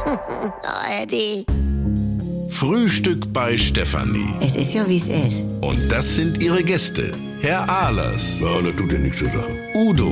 Oh, Eddie. Frühstück bei Stefanie. Es ist ja, wie es ist. Und das sind ihre Gäste. Herr Ahlers. Ja, das tut dir nichts zur Sache. Udo.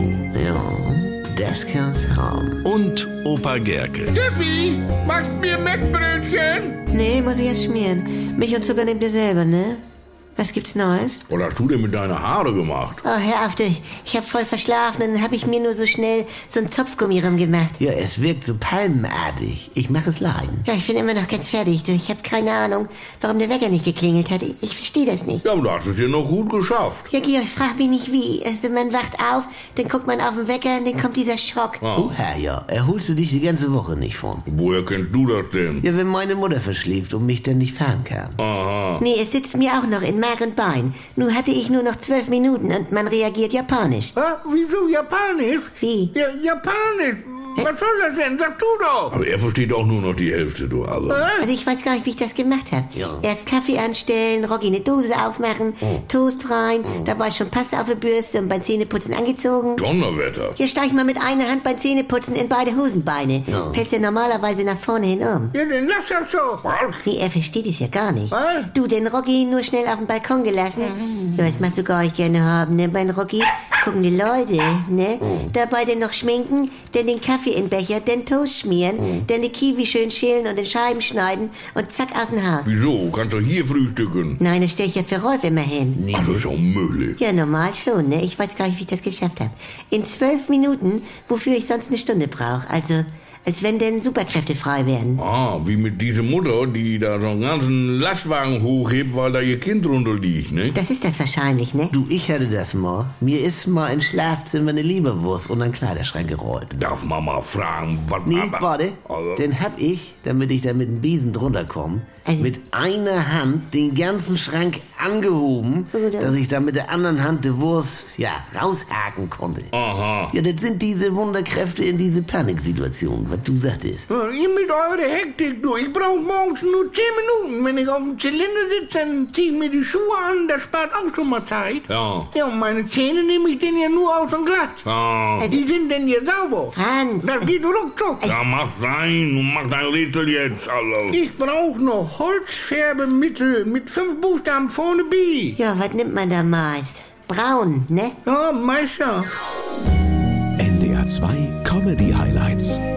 Ja, das kann's haben. Und Opa Gerke. Steffi, machst mir Mettbrötchen? Nee, muss ich erst schmieren. Milch und Zucker nehmt ihr selber, ne? Was gibt's Neues? Was hast du denn mit deinen Haare gemacht? Oh, hör auf, du. Ich hab voll verschlafen und dann hab ich mir nur so schnell so ein Zopfgummi rumgemacht. Ja, es wirkt so palmenartig. Ich mache es leiden. Ja, ich bin immer noch ganz fertig, du. Ich hab keine Ahnung, warum der Wecker nicht geklingelt hat. Ich verstehe das nicht. Ja, aber du hast es ja noch gut geschafft. Ja, Georg, frag mich nicht wie. Also man wacht auf, dann guckt man auf den Wecker und dann kommt dieser Schock. Oh, Herr, ja. Erholst du dich die ganze Woche nicht von? Woher kennst du das denn? Ja, wenn meine Mutter verschläft und mich dann nicht fahren kann. Aha. Nee, es sitzt mir auch noch in Mark und Bein. Nun hatte ich nur noch 12 Minuten und man reagiert japanisch. Wieso Japanisch? Wie? Ja, Japanisch. Was soll das denn? Sag du doch. Aber er versteht auch nur noch die Hälfte, du aber. Also ich weiß gar nicht, wie ich das gemacht habe. Ja. Erst Kaffee anstellen, Rocky eine Dose aufmachen, Toast rein, dabei schon Paste auf der Bürste und beim Zähneputzen angezogen. Donnerwetter. Hier steig ich mal mit einer Hand beim Zähneputzen in beide Hosenbeine. Ja. Fällt's ja normalerweise nach vorne hin um. Ja, dann lass das so. Nee, er versteht es ja gar nicht. Was? Du, den Rocky nur schnell auf den Balkon gelassen. Ja, das machst du gar nicht gerne haben, ne? Mein Rocky gucken die Leute, ne? Dabei dann noch schminken, dann den Kaffee in den Becher, dann Toast schmieren, dann die Kiwi schön schälen und in Scheiben schneiden und zack aus dem Haus. Wieso? Kannst du hier frühstücken? Nein, das stell ich ja für Rolf immer hin. Ach, das ist auch Müll. Ja, normal schon, ne? Ich weiß gar nicht, wie ich das geschafft habe. In 12 Minuten, wofür ich sonst eine Stunde brauche. Also, als wenn denn Superkräfte frei wären. Ah, wie mit dieser Mutter, die da so einen ganzen Lastwagen hochhebt, weil da ihr Kind drunter liegt, ne? Das ist das wahrscheinlich, ne? Du, ich hatte das mal. Mir ist mal ins Schlafzimmer eine Leberwurst und ein Kleiderschrank gerollt. Darf Mama fragen, was... Nee, aber- warte. Also- Den hab ich, damit ich da mit dem Besen drunter komme, Also- mit einer Hand den ganzen Schrank angehoben, Oder? dass ich da mit der anderen Hand die Wurst, ja, raushaken konnte. Aha. Ja, das sind diese Wunderkräfte in diese Paniksituation, was du sagtest. Ja, ihr mit eurer Hektik, du. Ich brauche morgens nur 10 Minuten. Wenn ich auf dem Zylinder sitze, dann zieh ich mir die Schuhe an. Das spart auch schon mal Zeit. Ja. Ja, und meine Zähne nehme ich denn ja nur aus und glatt. Ja. Die sind denn ja sauber. Franz! Das geht ruckzuck. Ja, mach sein. Du mach dein Rätsel jetzt, also. Ich brauche noch Holzfärbemittel mit 5 Buchstaben vorne B. Ja, was nimmt man da meist? Braun, ne? Ja, Meister. NDR 2 Comedy Highlights.